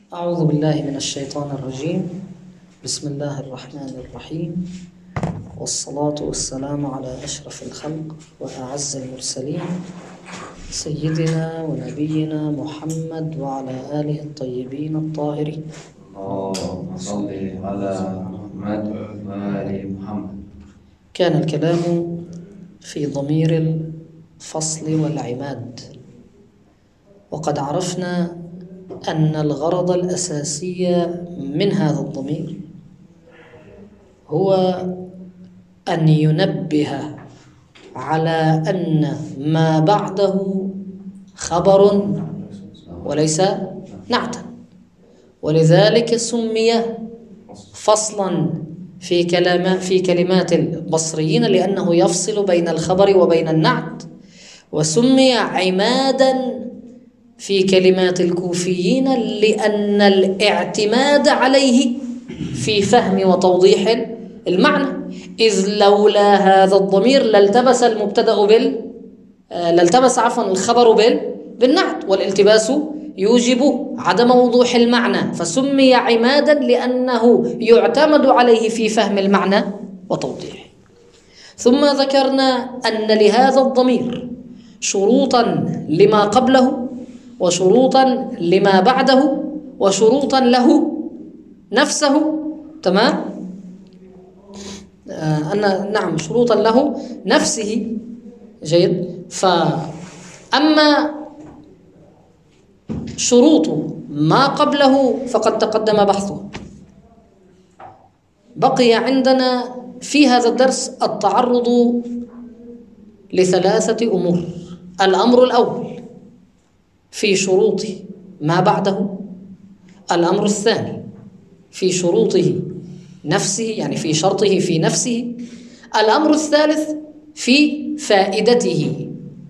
أعوذ بالله من الشيطان الرجيم. بسم الله الرحمن الرحيم، والصلاة والسلام على أشرف الخلق وأعز المرسلين سيدنا ونبينا محمد وعلى آله الطيبين الطاهرين. اللهم صل على محمد وآل محمد. كان الكلام في ضمير الفصل والعماد، وقد عرفنا أن الغرض الأساسي من هذا الضمير هو أن ينبه على أن ما بعده خبر وليس نعتا، ولذلك سمي فصلا في كلمات البصريين لأنه يفصل بين الخبر وبين النعت، وسمي عمادا في كلمات الكوفيين لأن الاعتماد عليه في فهم وتوضيح المعنى، إذ لولا هذا الضمير لالتبس الخبر بالنعت، والالتباس يوجب عدم وضوح المعنى، فسمي عمادا لأنه يعتمد عليه في فهم المعنى وتوضيحه. ثم ذكرنا أن لهذا الضمير شروطا لما قبله وشروطا لما بعده وشروطا له نفسه. تمام؟ نعم، شروطا له نفسه. جيد. فأما شروط ما قبله فقد تقدم بحثه. بقي عندنا في هذا الدرس التعرض لثلاثة أمور. الأمر الأول في شروط ما بعده، الأمر الثاني في شروطه نفسه، يعني في شرطه في نفسه، الأمر الثالث في فائدته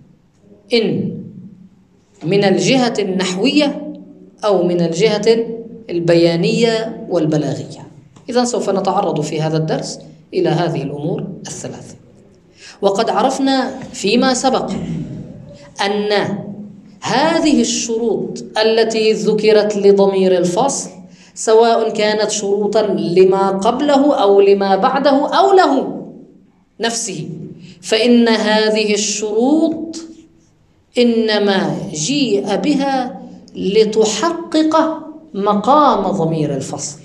إن من الجهة النحوية أو من الجهة البيانية والبلاغية. إذن سوف نتعرض في هذا الدرس إلى هذه الأمور الثلاثة. وقد عرفنا فيما سبق أن هذه الشروط التي ذكرت لضمير الفصل سواء كانت شروطا لما قبله أو لما بعده أو له نفسه، فإن هذه الشروط إنما جيء بها لتحقق مقام ضمير الفصل.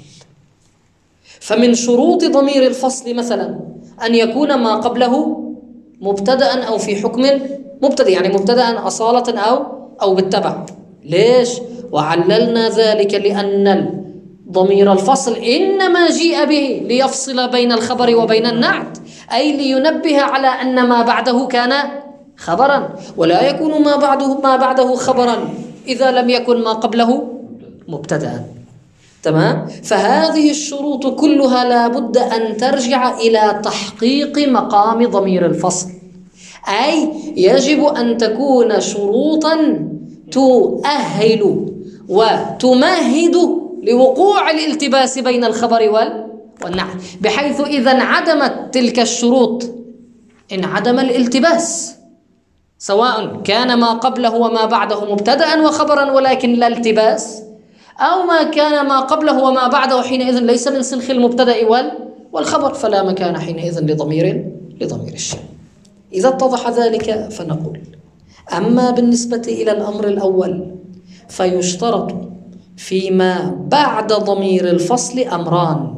فمن شروط ضمير الفصل مثلا أن يكون ما قبله مبتدأ أو في حكم مبتدأ، يعني مبتدأ أصالة أو بالتبع. ليش؟ وعللنا ذلك لأن ضمير الفصل إنما جيء به ليفصل بين الخبر وبين النعت، أي لينبه على أن ما بعده كان خبرا، ولا يكون ما بعده خبرا إذا لم يكن ما قبله مبتدأ. تمام؟ فهذه الشروط كلها لا بد أن ترجع إلى تحقيق مقام ضمير الفصل، أي يجب أن تكون شروطا تؤهل وتمهد لوقوع الالتباس بين الخبر والنعت، بحيث إذا انعدمت تلك الشروط انعدم الالتباس، سواء كان ما قبله وما بعده مبتدأ وخبرا ولكن لا التباس، أو ما كان ما قبله وما بعده حينئذ ليس من سلخ المبتدأ والخبر، فلا مكان حينئذ لضمير الشيء. إذا اتضح ذلك فنقول: أما بالنسبة إلى الأمر الأول فيشترط فيما بعد ضمير الفصل أمران.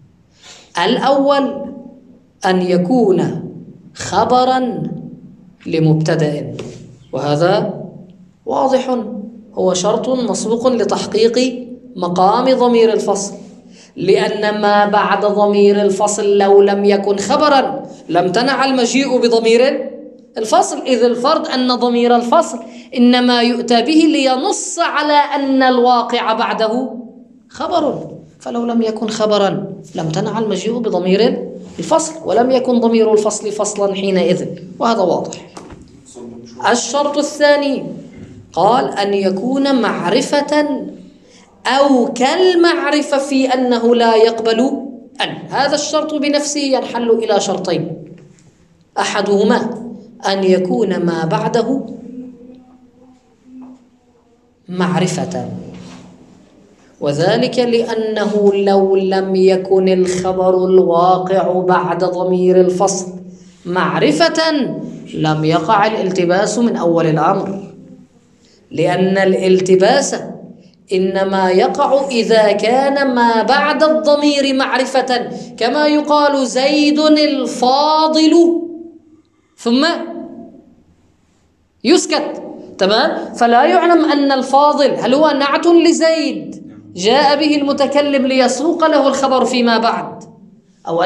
الأول أن يكون خبرا لمبتدأ، وهذا واضح، هو شرط مسبوق لتحقيق مقام ضمير الفصل، لأن ما بعد ضمير الفصل لو لم يكن خبرا لم تنع المجيء بضمير الفصل، إذ الفرض أن ضمير الفصل إنما يؤتى به لينص على أن الواقع بعده خبر، فلو لم يكن خبرا لم تنع المجيء بضمير الفصل، ولم يكن ضمير الفصل فصلا حينئذ، وهذا واضح. الشرط الثاني قال أن يكون معرفة أو كالمعرفة في أنه لا يقبل أن. هذا الشرط بنفسه ينحل إلى شرطين: أحدهما أن يكون ما بعده معرفة، وذلك لأنه لو لم يكن الخبر الواقع بعد ضمير الفصل معرفة لم يقع الالتباس من أول الأمر، لأن الالتباس إنما يقع إذا كان ما بعد الضمير معرفة، كما يقال زيد الفاضل ثم يسكت، تمام؟ فلا يعلم أن الفاضل هل هو نعت لزيد جاء به المتكلم ليسوق له الخبر فيما بعد، أو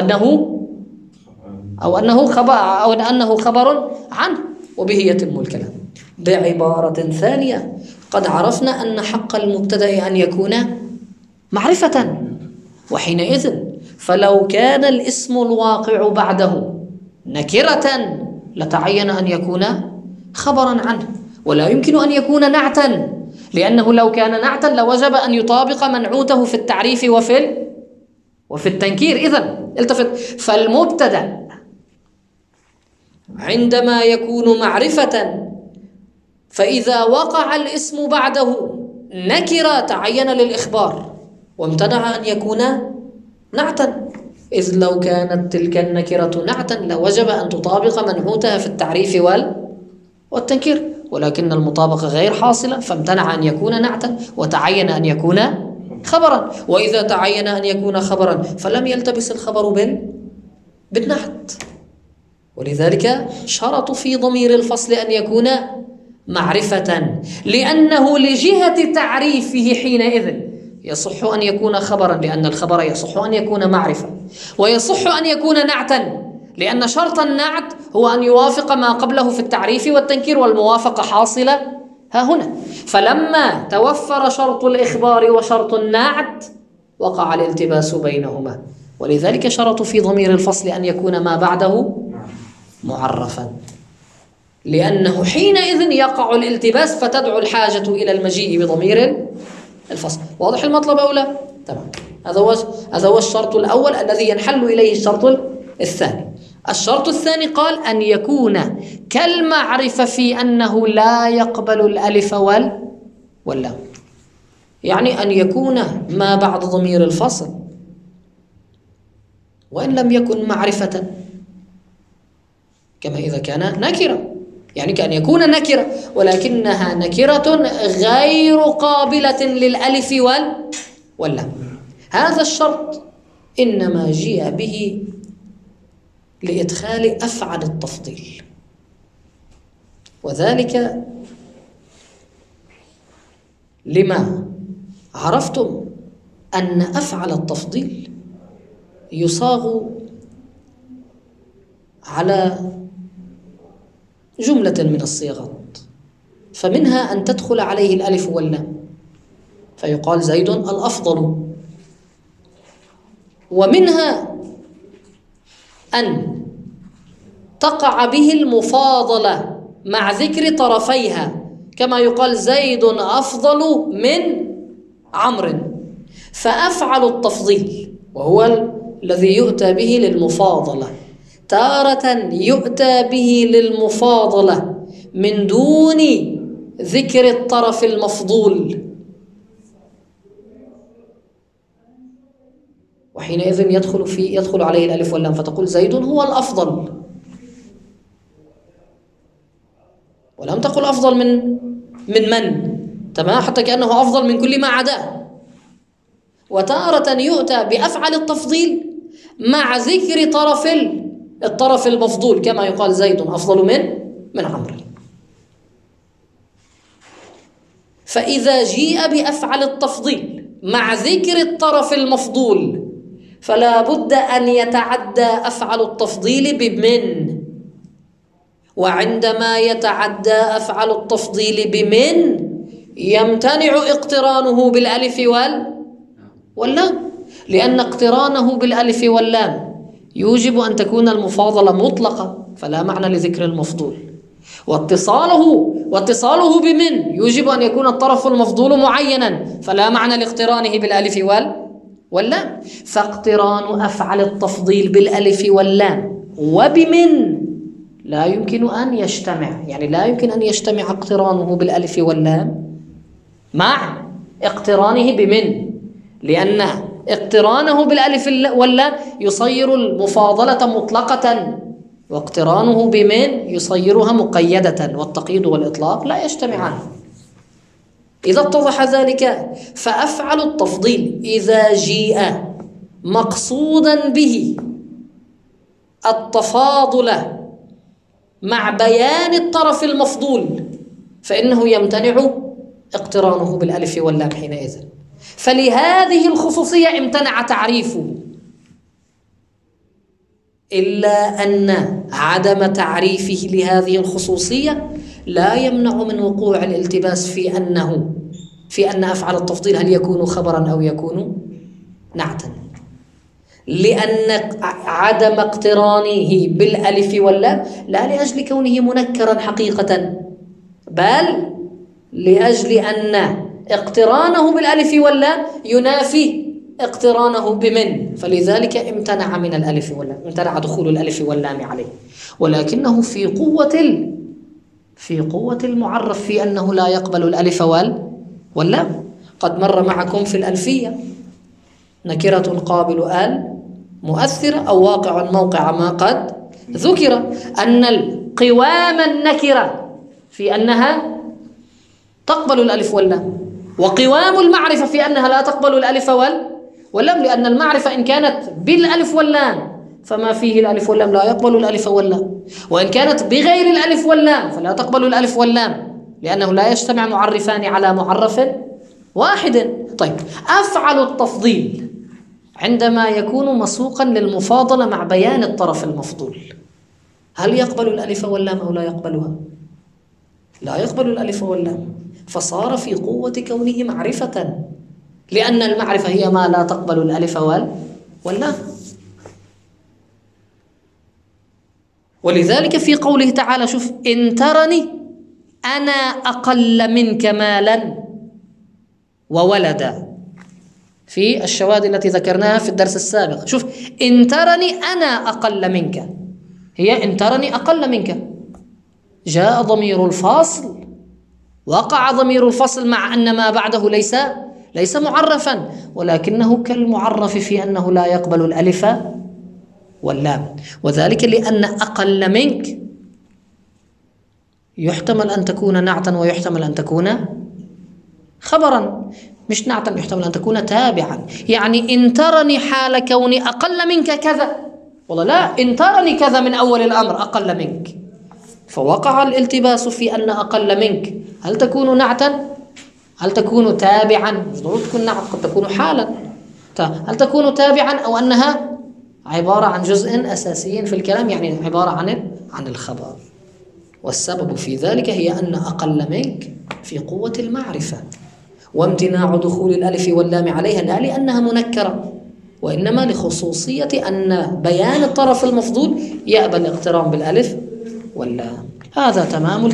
أنه خبر عنه، وبه يتم الكلام. بعبارة ثانية، قد عرفنا أن حق المبتدأ أن يكون معرفة، وحينئذ فلو كان الاسم الواقع بعده نكرة لتعين أن يكون خبرا عنه، ولا يمكن أن يكون نعتا، لأنه لو كان نعتا لوجب أن يطابق منعوته في التعريف وفي التنكير. إذن التفت، فالمبتدأ عندما يكون معرفة فإذا وقع الاسم بعده نكرة تعين للإخبار وامتنع أن يكون نعتا، إذ لو كانت تلك النكرة نعتا لوجب أن تطابق منعوتها في التعريف والتنكير، ولكن المطابقة غير حاصلة فامتنع أن يكون نعتا وتعين أن يكون خبرا، وإذا تعين أن يكون خبرا فلم يلتبس الخبر بالنعت، ولذلك شرطوا في ضمير الفصل أن يكون معرفة، لأنه لجهة تعريفه حينئذ يصح أن يكون خبرا، لأن الخبر يصح أن يكون معرفة، ويصح أن يكون نعتا، لأن شرط النعت هو أن يوافق ما قبله في التعريف والتنكير، والموافقة حاصلة ها هنا. فلما توفر شرط الإخبار وشرط النعت وقع الالتباس بينهما، ولذلك شرطوا في ضمير الفصل أن يكون ما بعده معرفا، لأنه حينئذ يقع الالتباس فتدعو الحاجة إلى المجيء بضمير الفصل. واضح المطلب أو لا؟ تمام. هذا هو الشرط الأول الذي ينحل إليه الشرط الثاني. الشرط الثاني قال أن يكون كالمعرفة في أنه لا يقبل الألف واللام، يعني أن يكون ما بعد ضمير الفصل وإن لم يكن معرفة، كما إذا كان نكرة، يعني كأن يكون نكرة ولكنها نكرة غير قابلة للألف واللام. هذا الشرط إنما جيء به لإدخال أفعل التفضيل، وذلك لما عرفتم أن أفعل التفضيل يصاغ على جملة من الصيغات، فمنها أن تدخل عليه الألف واللام فيقال زيد الأفضل، ومنها أن تقع به المفاضلة مع ذكر طرفيها، كما يقال زيد أفضل من عمرو. فأفعل التفضيل وهو الذي يؤتى به للمفاضلة، تارة يؤتى به للمفاضلة من دون ذكر الطرف المفضول، وحينئذ يدخل عليه الألف واللام فتقول زيد هو الأفضل، ولم تقل أفضل من تمام، حتى كأنه أفضل من كل ما عداه. وتارة يؤتى بأفعل التفضيل مع ذكر الطرف المفضول، كما يقال زيد أفضل من عمرو. فإذا جيء بأفعل التفضيل مع ذكر الطرف المفضول فلا بد أن يتعدى أفعل التفضيل بمن، وعندما يتعدى أفعل التفضيل بمن يمتنع اقترانه بالألف واللام، لأن اقترانه بالألف واللام يوجب أن تكون المفاضلة مطلقة فلا معنى لذكر المفضول، واتصاله بمن يوجب أن يكون الطرف المفضول معينا فلا معنى لاقترانه بالألف واللام. فاقتران أفعل التفضيل بالألف واللام وبمن لا يمكن أن يجتمع، يعني لا يمكن أن يجتمع اقترانه بالألف واللام مع اقترانه بمن، لأن اقترانه بالألف واللام يصير المفاضلة مطلقة، واقترانه بمن يصيرها مقيدة، والتقييد والإطلاق لا يجتمعان. إذا اتضح ذلك فأفعل التفضيل إذا جيء مقصودا به التفاضل مع بيان الطرف المفضول فإنه يمتنع اقترانه بالألف واللام حينئذ. فلهذه الخصوصية امتنع تعريفه، إلا أن عدم تعريفه لهذه الخصوصية لا يمنع من وقوع الالتباس في أن أفعل التفضيل هل يكون خبرا أو يكون نعتا، لأن عدم اقترانه بالألف واللام لا لأجل كونه منكرا حقيقة، بل لأجل أن اقترانه بالألف واللام ينافي اقترانه بمن، فلذلك امتنع من الألف واللام، امتنع دخول الألف واللام عليه. ولكنه في قوة المعرف في أنه لا يقبل الألف واللام. قد مر معكم في الألفية نكرة قابل آل مؤثرة أو واقع موقع ما قد ذكر، أن القوام النكرة في أنها تقبل الألف واللام، وقوام المعرفة في أنها لا تقبل الألف واللام، لأن المعرفة إن كانت بالألف واللام فما فيه الألف واللام لا يقبل الألف واللام، وإن كانت بغير الألف واللام فلا تقبل الألف واللام، لأنه لا يجتمع معرفان على معرف واحد. طيب، أفعل التفضيل عندما يكون مسوقا للمفاضلة مع بيان الطرف المفضول هل يقبل الألف واللام أو لا يقبلها؟ لا يقبل الألف واللام، فصار في قوة كونه معرفة، لأن المعرفة هي ما لا تقبل الألف واللام. ولذلك في قوله تعالى شوف: إن ترني أنا أقل منك مالا وولدا، في الشواهد التي ذكرناها في الدرس السابق. شوف: إن ترني أنا أقل منك، هي إن ترني أقل منك. جاء ضمير الفاصل، وقع ضمير الفصل مع أن ما بعده ليس معرفا، ولكنه كالمعرف في أنه لا يقبل الألف واللام، وذلك لأن أقل منك يحتمل أن تكون نعتا ويحتمل أن تكون خبرا، مش نعتا، يحتمل أن تكون تابعا. يعني إن ترني حال كوني أقل منك كذا، والله لا، إن ترني كذا من أول الأمر أقل منك، فوقع الالتباس في أن أقل منك هل تكون نعتا؟ هل تكون تابعا؟ مش ضروري تكون نعت، قد تكون حالا. هل تكون تابعا أو أنها عبارة عن جزء أساسي في الكلام، يعني عبارة عن الخبر. والسبب في ذلك هي أن أقل منك في قوة المعرفة، وامتناع دخول الألف واللام عليها لا لأنها منكرة، وإنما لخصوصية أن بيان الطرف المفضول يأبى الاقتران بالألف واللام. هذا تمام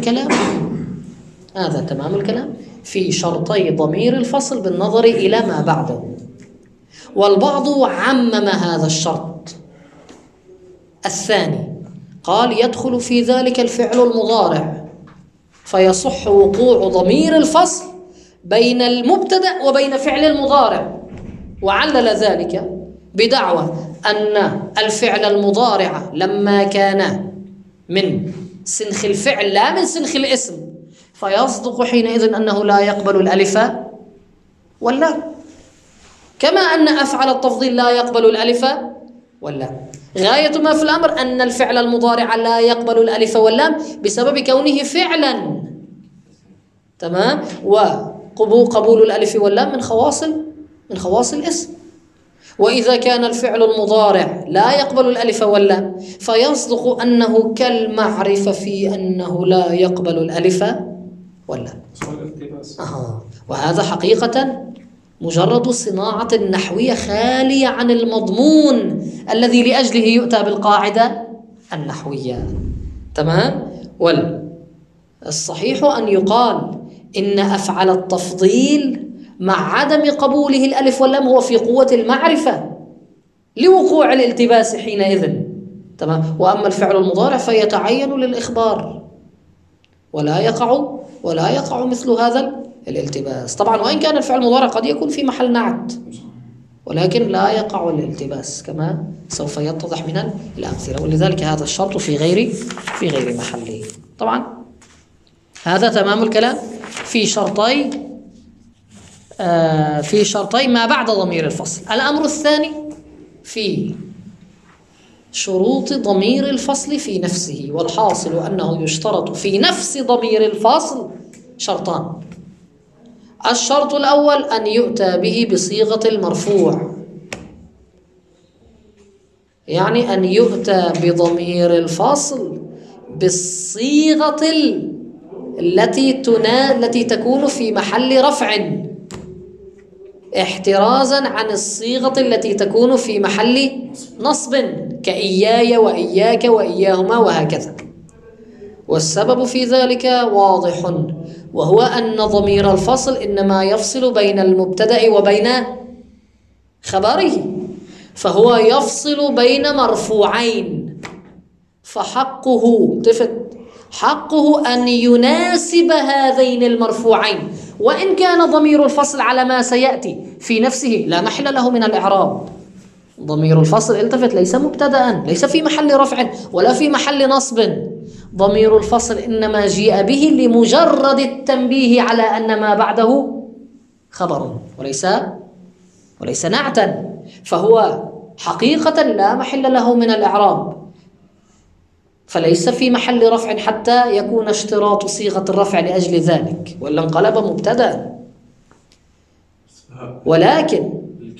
الكلام في شرطي ضمير الفصل بالنظر إلى ما بعده. والبعض عمم هذا الشرط الثاني، قال يدخل في ذلك الفعل المضارع، فيصح وقوع ضمير الفصل بين المبتدأ وبين فعل المضارع، وعلل ذلك بدعوى أن الفعل المضارع لما كان من سنخ الفعل لا من سنخ الاسم فيصدق حينئذ أنه لا يقبل الألف واللام، كما أن أفعل التفضيل لا يقبل الألف واللام. غاية ما في الأمر أن الفعل المضارع لا يقبل الألف واللام بسبب كونه فعلا، تمام، وقبول الألف واللام من خواص الاسم. وإذا كان الفعل المضارع لا يقبل الألف واللام فيصدق أنه كالمعرفة في أنه لا يقبل الألف واللام. وهذا حقيقة مجرد صناعة نحوية خالية عن المضمون الذي لأجله يؤتى بالقاعدة النحوية، تمام. والصحيح أن يقال إن أفعل التفضيل مع عدم قبوله الألف واللام هو في قوة المعرفة لوقوع الالتباس حينئذ، تمام. وأما الفعل المضارع فيتعين للإخبار ولا يقع مثل هذا الالتباس. طبعا وإن كان الفعل المضارع قد يكون في محل نعت، ولكن لا يقع الالتباس كما سوف يتضح من الأمثلة، ولذلك هذا الشرط في غير محله. طبعا هذا تمام الكلام في شرطي ما بعد ضمير الفصل. الأمر الثاني في شروط ضمير الفصل في نفسه، والحاصل أنه يشترط في نفس ضمير الفصل شرطان. الشرط الأول أن يؤتى به بصيغة المرفوع، يعني أن يؤتى بضمير الفصل بالصيغة التي تكون في محل رفع، احترازا عن الصيغة التي تكون في محل نصب كإياي وإياك وإياهما وهكذا. والسبب في ذلك واضح، وهو أن ضمير الفصل إنما يفصل بين المبتدأ وبين خبره، فهو يفصل بين مرفوعين، فحقه أن يناسب هذين المرفوعين، وإن كان ضمير الفصل على ما سيأتي في نفسه لا محل له من الإعراب. ضمير الفصل التفت ليس مبتدأ، ليس في محل رفع ولا في محل نصب. ضمير الفصل إنما جيء به لمجرد التنبيه على أن ما بعده خبر وليس نعتا، فهو حقيقة لا محل له من الإعراب، فليس في محل رفع حتى يكون اشتراط صيغة الرفع لأجل ذلك، وإلا انقلب مبتدأ. ولكن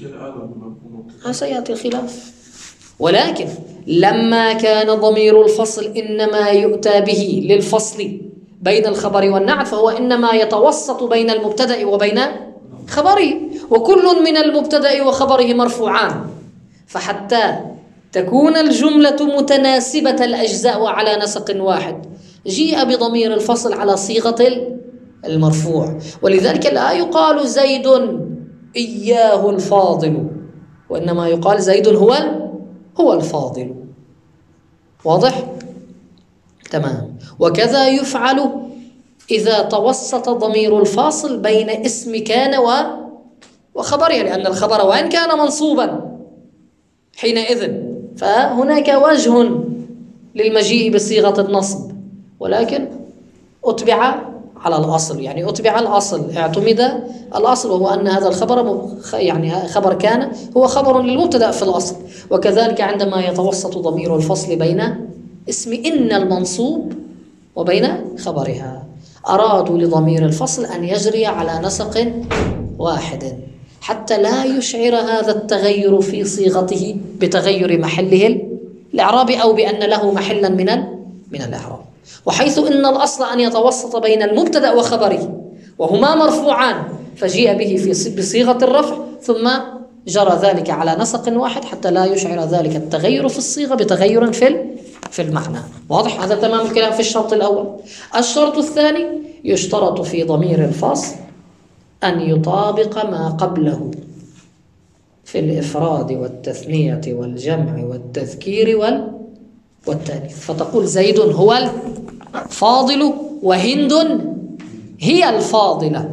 سيأتي الخلاف. ولكن لما كان ضمير الفصل إنما يؤتى به للفصل بين الخبر والنعت، فهو إنما يتوسط بين المبتدأ وبين خبره، وكل من المبتدأ وخبره مرفوعان، فحتى تكون الجملة متناسبة الأجزاء وعلى نسق واحد جيء بضمير الفصل على صيغة المرفوع. ولذلك لا يقال زيد إياه الفاضل، وإنما يقال زيد هو الفاضل. واضح؟ تمام. وكذا يفعل إذا توسط ضمير الفاصل بين اسم كان وخبره، لأن الخبر وإن كان منصوبا حينئذ فهناك وجه للمجيء بصيغة النصب، ولكن أتبع على الأصل، يعني أتبع الأصل، اعتمد الأصل، وهو أن هذا الخبر يعني خبر كان هو خبر للمبتدأ في الأصل. وكذلك عندما يتوسط ضمير الفصل بين اسم إن المنصوب وبين خبرها، أرادوا لضمير الفصل أن يجري على نسق واحد حتى لا يشعر هذا التغير في صيغته بتغير محله الإعراب، أو بأن له محلا من الإعراب. وحيث إن الأصل أن يتوسط بين المبتدأ وخبره وهما مرفوعان، فجيء به بصيغة الرفع، ثم جرى ذلك على نسق واحد حتى لا يشعر ذلك التغير في الصيغة بتغير في المعنى. واضح؟ هذا تمام الكلام في الشرط الأول. الشرط الثاني يشترط في ضمير الفصل أن يطابق ما قبله في الإفراد والتثنية والجمع والتذكير والتأنيث، فتقول زيد هو الفاضل، وهند هي الفاضلة،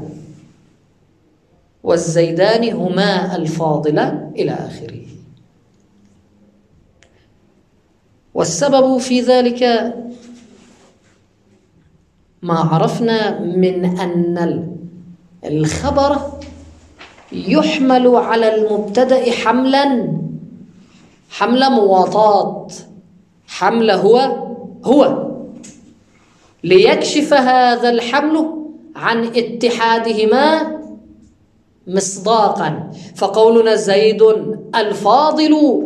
والزيدان هما الفاضلة، إلى آخره. والسبب في ذلك ما عرفنا من أن الخبر يحمل على المبتدأ حمل مواطاة، حمل هو ليكشف هذا الحمل عن اتحادهما مصداقا. فقولنا زيد الفاضل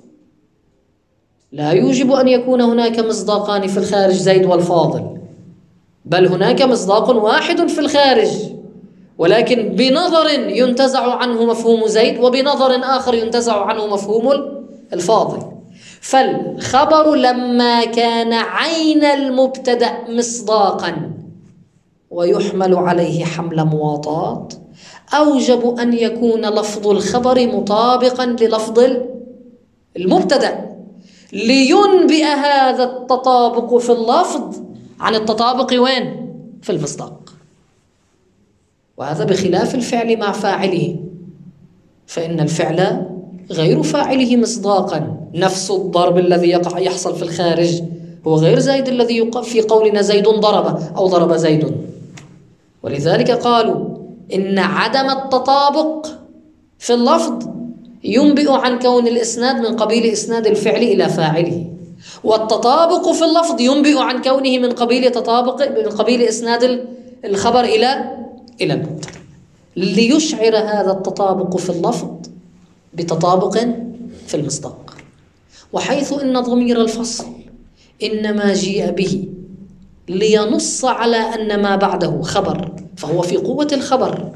لا يوجب أن يكون هناك مصداقان في الخارج زيد والفاضل، بل هناك مصداق واحد في الخارج، ولكن بنظر ينتزع عنه مفهوم زيد، وبنظر آخر ينتزع عنه مفهوم الفاضل. فالخبر لما كان عين المبتدأ مصداقا ويحمل عليه حمل مواطاة، أوجب أن يكون لفظ الخبر مطابقا للفظ المبتدأ، لينبئ هذا التطابق في اللفظ عن التطابق وين؟ في المصداق. وهذا بخلاف الفعل مع فاعله، فإن الفعل غير فاعله مصداقا. نفس الضرب الذي يحصل في الخارج هو غير زيد الذي في قولنا زيد ضرب أو ضرب زيد. ولذلك قالوا إن عدم التطابق في اللفظ ينبئ عن كون الإسناد من قبيل إسناد الفعل إلى فاعله، والتطابق في اللفظ ينبئ عن كونه من قبيل إسناد الخبر إلى المبتدأ، ليشعر هذا التطابق في اللفظ بتطابق في المصداق. وحيث إن ضمير الفصل إنما جيء به لينص على أن ما بعده خبر، فهو في قوة الخبر،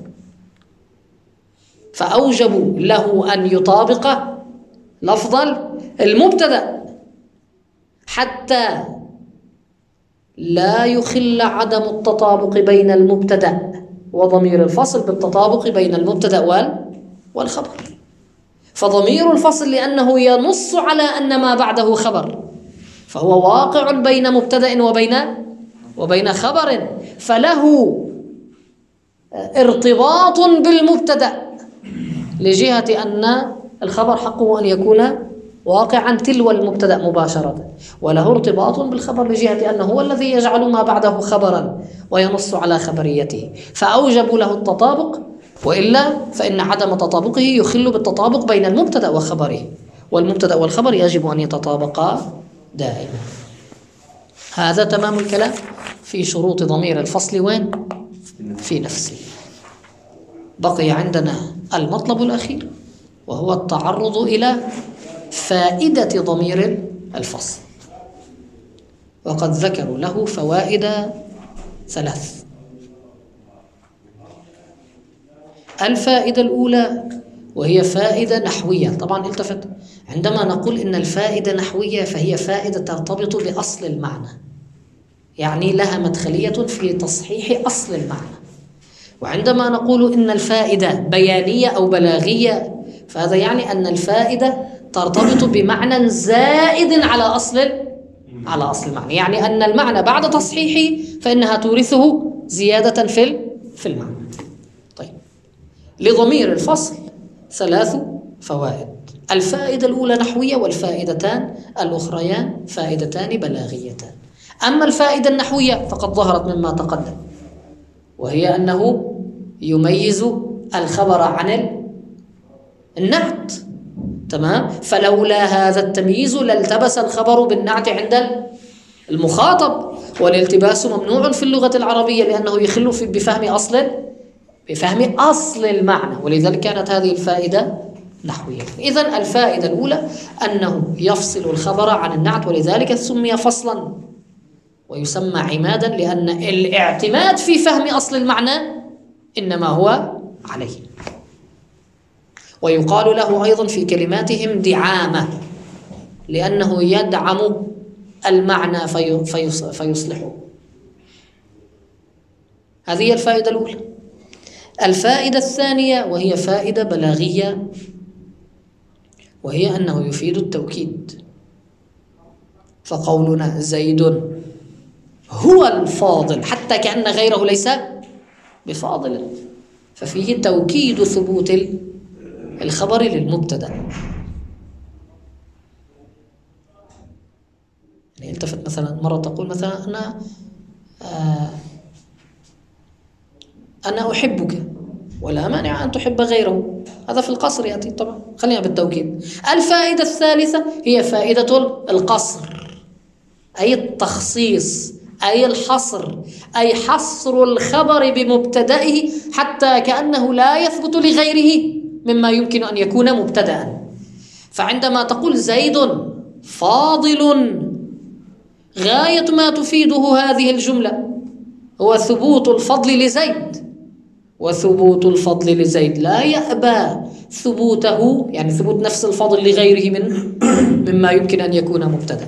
فأوجبوا له أن يطابق لفظ المبتدأ حتى لا يخل عدم التطابق بين المبتدأ وضمير الفصل بالتطابق بين المبتدأ والخبر. فضمير الفصل لأنه ينص على أن ما بعده خبر، فهو واقع بين مبتدأ وبين خبر، فله ارتباط بالمبتدأ لجهة أن الخبر حقه أن يكون واقعا تلو المبتدأ مباشرة، وله ارتباط بالخبر لجهة أنه هو الذي يجعل ما بعده خبرا وينص على خبريته، فأوجبوا له التطابق، وإلا فإن عدم تطابقه يخل بالتطابق بين المبتدأ وخبره، والمبتدأ والخبر يجب أن يتطابقا دائما. هذا تمام الكلام في شروط ضمير الفصل وين؟ في نفسه. بقي عندنا المطلب الأخير وهو التعرض إلى فائدة ضمير الفصل، وقد ذكروا له فوائد 3. الفائدة الأولى وهي فائدة نحوية. طبعا التفت، عندما نقول إن الفائدة نحوية فهي فائدة ترتبط بأصل المعنى، يعني لها مدخلية في تصحيح أصل المعنى. وعندما نقول إن الفائدة بيانية أو بلاغية فهذا يعني أن الفائدة ترتبط بمعنى زائد على أصل المعنى، يعني أن المعنى بعد تصحيحه فإنها تورثه زيادة في المعنى. طيب، لضمير الفصل 3 فوائد. الفائدة الأولى نحوية، والفائدتان الأخريان فائدتان بلاغيتان. أما الفائدة النحوية فقد ظهرت مما تقدم، وهي أنه يميز الخبر عن النعت. تمام؟ فلولا هذا التمييز لالتبس الخبر بالنعت عند المخاطب، والالتباس ممنوع في اللغة العربية لأنه يخل بفهم أصل المعنى، ولذلك كانت هذه الفائدة نحوية. إذن الفائدة الأولى أنه يفصل الخبر عن النعت، ولذلك سمي فصلا ويسمى عمادا، لأن الاعتماد في فهم أصل المعنى إنما هو عليه. ويقال له أيضا في كلماتهم دعامة، لأنه يدعم المعنى فيصلحه. هذه الفائدة الأولى. الفائدة الثانية وهي فائدة بلاغية، وهي أنه يفيد التوكيد. فقولنا زيد هو الفاضل حتى كأن غيره ليس بفاضل، ففيه توكيد ثبوت الخبر للمبتدأ. يعني التفت مثلا مرة تقول مثلا أنا أحبك، ولا مانع أن تحب غيره، هذا في القصر يأتي طبعا، خلينا بالتوكيد. الفائدة الثالثة هي فائدة القصر، أي التخصيص، أي الحصر، أي حصر الخبر بمبتدئه حتى كأنه لا يثبت لغيره مما يمكن أن يكون مبتدأ. فعندما تقول زيد فاضل، غاية ما تفيده هذه الجملة هو ثبوت الفضل لزيد، وثبوت الفضل لزيد لا يأبى ثبوته، يعني ثبوت نفس الفضل لغيره مما يمكن أن يكون مبتدأ.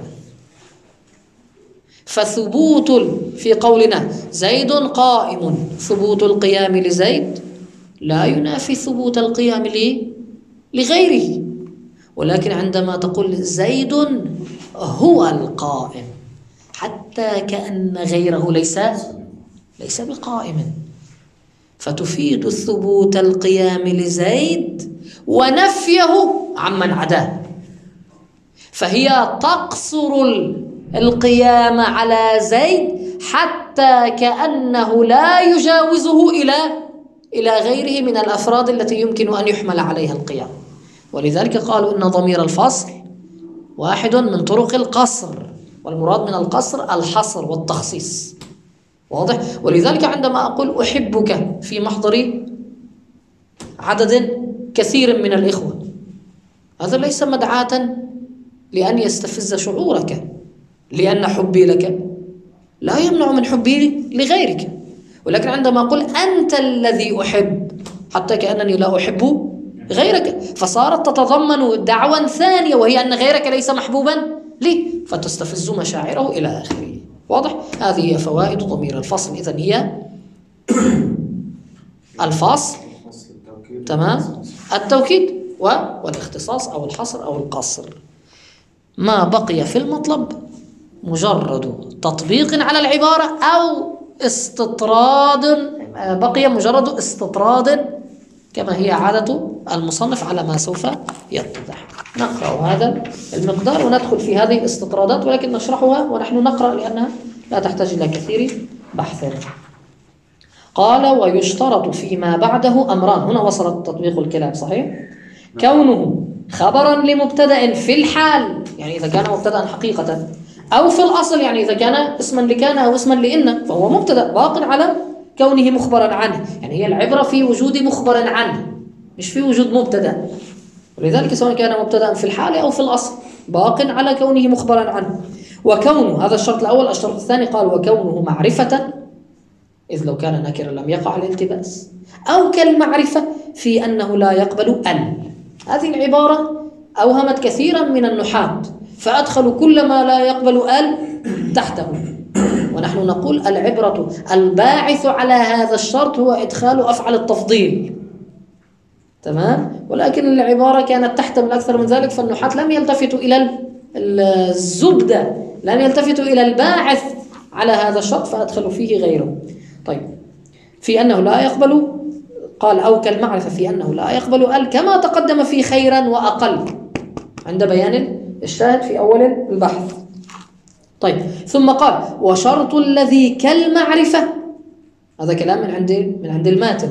فثبوت في قولنا زيد قائم، ثبوت القيام لزيد لا ينافي ثبوت القيام لغيره، ولكن عندما تقول زيد هو القائم حتى كأن غيره ليس بقائم، فتفيد ثبوت القيام لزيد ونفيه عمن عداه، فهي تقصر القيام على زيد حتى كأنه لا يجاوزه إلى غيره من الأفراد التي يمكن أن يحمل عليها القيام. ولذلك قالوا إن ضمير الفصل واحد من طرق القصر، والمراد من القصر الحصر والتخصيص. واضح؟ ولذلك عندما أقول أحبك في محضر عدد كثير من الإخوة، هذا ليس مدعاة لأن يستفز شعورك، لأن حبي لك لا يمنع من حبي لغيرك. ولكن عندما أقول أنت الذي أحب، حتى كأنني لا أحب غيرك، فصارت تتضمن دعوى ثانية، وهي أن غيرك ليس محبوبا لي، فتستفز مشاعره إلى آخره. واضح؟ هذه هي فوائد ضمير الفصل. إذن هي الفصل، تمام، التوكيد والاختصاص أو الحصر أو القصر. ما بقي في المطلب مجرد تطبيق على العبارة أو استطراد، بقي مجرد استطراد كما هي عادة المصنف على ما سوف يتضح. نقرأ هذا المقدار وندخل في هذه الاستطرادات، ولكن نشرحها ونحن نقرأ لأنها لا تحتاج إلى كثير بحث. قال: ويشترط فيما بعده أمران. هنا وصل تطبيق الكلام صحيح؟ كونه خبرا لمبتدأ في الحال، يعني إذا كان مبتدأ حقيقة، أو في الأصل، يعني إذا كان اسما لكان أو اسما لإن، فهو مبتدأ باق على كونه مخبرا عنه. يعني هي العبرة في وجود مخبر عنه، مش في وجود مبتدأ. ولذلك سواء كان مبتدأ في الحال أو في الأصل باق على كونه مخبرا عنه. وكونه، هذا الشرط الأول. الشرط الثاني قال: وكونه معرفة، إذ لو كان نكرا لم يقع الالتباس، أو كالمعرفة في أنه لا يقبل ال. هذه العبارة أوهمت كثيرا من النحاة، فأدخلوا كل ما لا يقبل ال تحته. ونحن نقول العبرة الباعث على هذا الشرط هو إدخال أفعل التفضيل، تمام؟ ولكن العبارة كانت تحتمل أكثر من ذلك، فالنحاة لم يلتفتوا إلى الزبدة، لم يلتفتوا إلى الباعث على هذا الشرط، فأدخلوا فيه غيره. طيب، في أنه لا يقبل، قال: أو كالمعرفة في أنه لا يقبل ال، كما تقدم في خيرا وأقل عند بيان الشاهد في أول البحث. طيب، ثم قال: وشرط الذي كالمعرفة، هذا كلام من عند الماتن.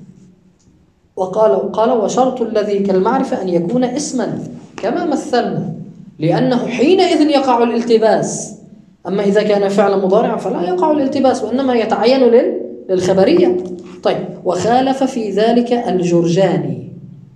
قال: وشرط الذي كالمعرفة أن يكون اسما كما مثلنا، لأنه حينئذ يقع الالتباس. أما إذا كان فعلا مضارعا فلا يقع الالتباس، وإنما يتعين للخبرية. طيب، وخالف في ذلك الجرجاني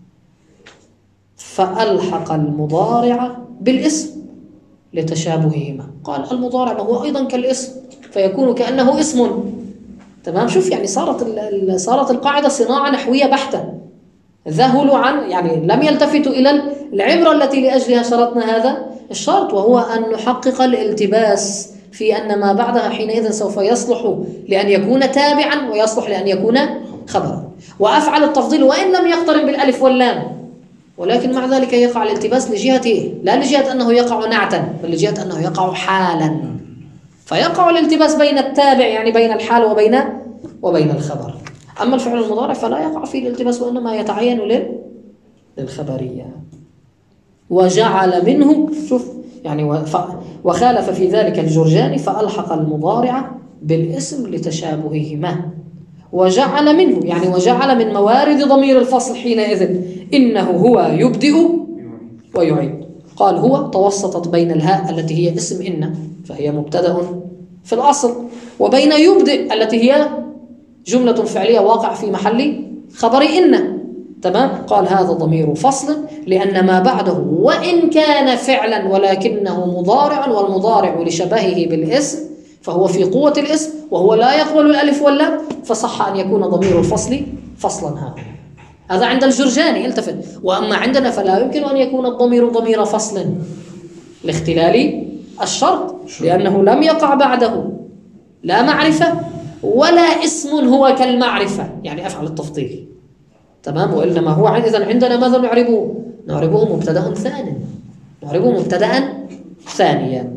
فألحق المضارع بالاسم لتشابههما. قال: المضارع ما هو أيضا كالاسم، فيكون كأنه اسم. تمام؟ شوف، يعني صارت القاعدة صناعة نحوية بحتة. ذهلوا عن، يعني لم يلتفتوا إلى العبرة التي لأجلها شرطنا هذا الشرط، وهو أن نحقق الالتباس في أن ما بعدها حينئذ سوف يصلح لأن يكون تابعا ويصلح لأن يكون خبرا. وأفعل التفضيل وإن لم يقترن بالألف واللام، ولكن مع ذلك يقع الالتباس لجهة إيه؟ لا لجهة أنه يقع نعتا، بل لجهة أنه يقع حالا. فيقع الالتباس بين التابع، يعني بين الحال وبين الخبر. أما الفعل المضارع فلا يقع فيه الالتباس، وإنما يتعين للخبرية. وجعل منه، شوف يعني، وخالف في ذلك الجرجاني فألحق المضارع بالاسم لتشابههما. وجعل منه، يعني وجعل من موارد ضمير الفصل حينئذ إنه هو يبدئ ويعيد. قال: هو توسطت بين الهاء التي هي اسم إن، فهي مبتدأ في الأصل، وبين يبدئ التي هي جملة فعلية واقع في محل خبر إن. تمام؟ قال: هذا ضمير فصل لأن ما بعده وإن كان فعلا ولكنه مضارع، والمضارع لشبهه بالاسم فهو في قوة الاسم، وهو لا يقبل الألف واللام، فصح أن يكون ضمير الفصل فصلا. هذا عند الجرجاني، التفت. وأما عندنا فلا يمكن أن يكون الضمير ضمير فصل لاختلال الشرط، لأنه لم يقع بعده لا معرفة ولا اسم هو كالمعرفة، يعني أفعل التفضيل. تمام؟ وإنما هو إذن عندنا ماذا نعربه؟ نعربه مبتدأ ثاني، نعربه مبتدأ ثانيا.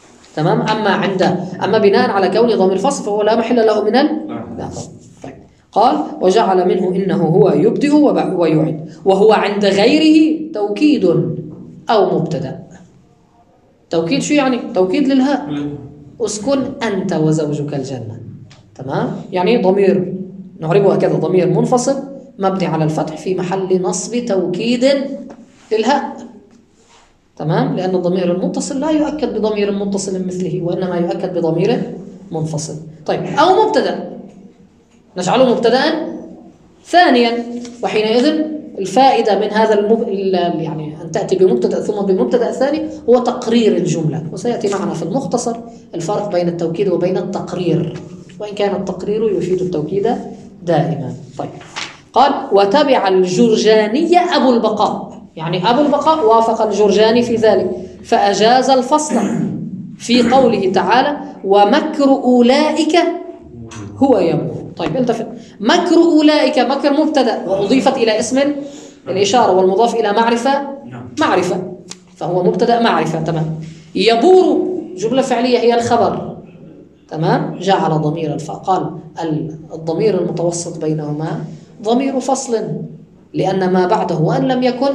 تمام؟ أما بناء على كون ضمير الفصل فهو لا محل له من لا. طيب. قال وجعل منه إنه هو يبدئ ويعيد وهو عند غيره توكيد أو مبتدأ. توكيد شو يعني؟ توكيد للهاء، اسكن أنت وزوجك الجنة. تمام؟ يعني ضمير نعربه هكذا، ضمير منفصل مبني على الفتح في محل نصب توكيد للهاء. تمام؟ لأن الضمير المتصل لا يؤكد بضمير متصل مثله، وإنما يؤكد بضمير منفصل. طيب، أو مبتدأ، نجعله مبتدأ ثانيا، وحينئذ الفائدة من هذا يعني أن تأتي بمبتدأ ثم بمبتدأ ثاني هو تقرير الجملة، وسيأتي معنا في المختصر الفرق بين التوكيد وبين التقرير، وإن كان التقرير يفيد التوكيد دائما. طيب، قال وتبع الجرجاني أبو البقاء، يعني أبو البقاء وافق الجرجاني في ذلك فأجاز الفصل في قوله تعالى ومكر أولئك هو يبور. طيب التفت، مكر أولئك، مكر مبتدأ وأضيفت إلى اسم الإشارة والمضاف إلى معرفة، فهو مبتدأ معرفة. تمام. يبور جملة فعلية هي الخبر. تمام. جعل ضمير قال الضمير المتوسط بينهما ضمير فصل، لأن ما بعده وأن لم يكن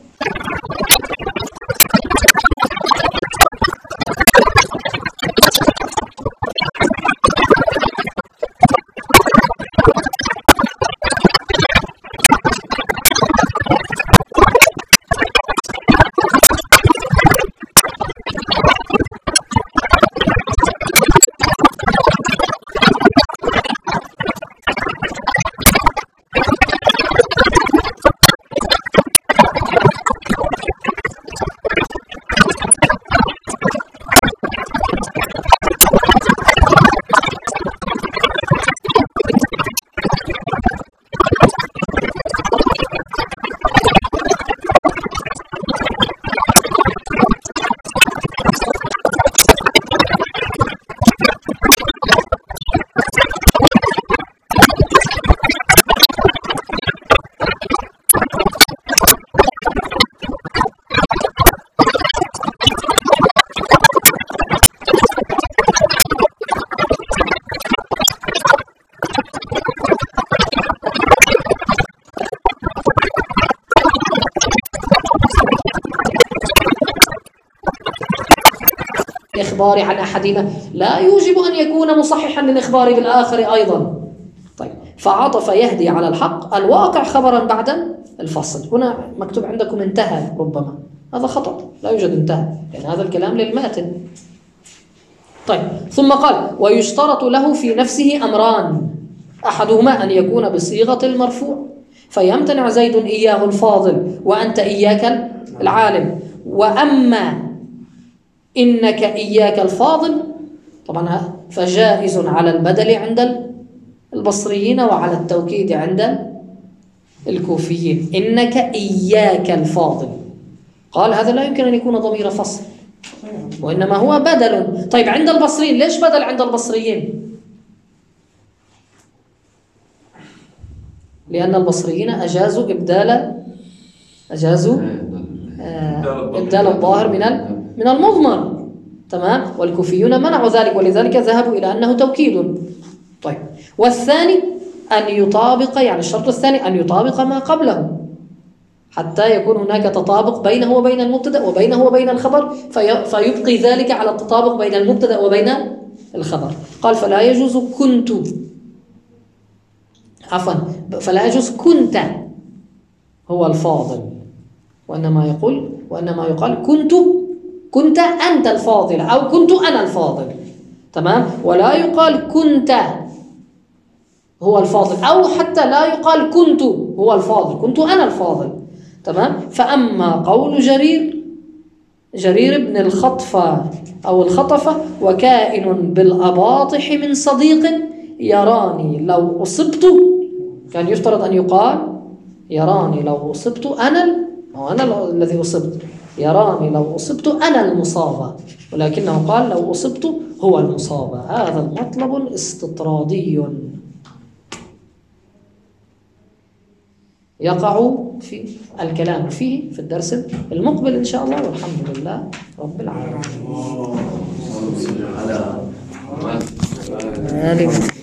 الإخبار عن أحدهما لا يوجب أن يكون مصححا للإخبار بالآخر أيضا. طيب، فعطف يهدي على الحق الواقع خبرا بعد الفصل. هنا مكتوب عندكم انتهى، ربما هذا خطأ، لا يوجد انتهى، لأن هذا الكلام للماتن. طيب، ثم قال ويشترط له في نفسه أمران، أحدهما أن يكون بصيغة المرفوع فيمتنع زيد إياه الفاضل وأنت إياك العالم، وأما إنك إياك الفاضل طبعا فجائز على البدل عند البصريين وعلى التوكيد عند الكوفيين. إنك إياك الفاضل، قال هذا لا يمكن أن يكون ضمير فصل وإنما هو بدل. طيب، عند البصريين ليش بدل عند البصريين؟ لأن البصريين أجازوا إبدال الظاهر من المضمر. تمام. والكوفيون منعوا ذلك، ولذلك ذهبوا إلى أنه توكيد. طيب، والثاني أن يطابق، يعني الشرط الثاني أن يطابق ما قبله حتى يكون هناك تطابق بينه وبين المبتدأ وبينه وبين الخبر، فيبقي ذلك على التطابق بين المبتدأ وبين الخبر. قال فلا يجوز فلا يجوز كنت هو الفاضل، وإنما يقال كنت أنت الفاضل أو كنت أنا الفاضل. تمام. ولا يقال كنت هو الفاضل، أو حتى لا يقال كنت هو الفاضل، كنت أنا الفاضل. تمام. فأما قول جرير بن الخطفة أو الخطفة وكائن بالأباطح من صديق يراني لو أصبت، كان يفترض أن يقال يراني لو أصبت أنا الذي أصبت، يراني لو أصبت أنا المصاب، ولكنه قال لو أصبت هو المصاب. هذا المطلب استطرادي يقع في الكلام فيه في الدرس المقبل إن شاء الله، والحمد لله رب العالمين.